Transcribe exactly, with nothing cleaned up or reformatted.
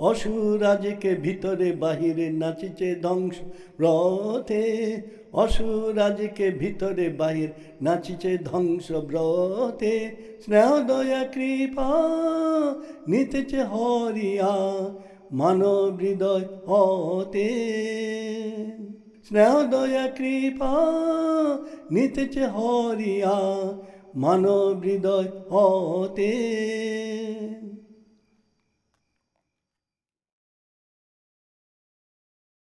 অসুর আজকে ভিতরে বাহিরে নাচিছে ধ্বংস রথে, অসুর আজকে ভিতরে বাহির নাচিছে ধ্বংস ব্রতে। স্নেহ দয়া কৃপা নিতেছে হরিয়া মানব হৃদয় হতে, স্নেহ দয়া কৃপা নিতেছে হরিয়া মানব হৃদয় হতে।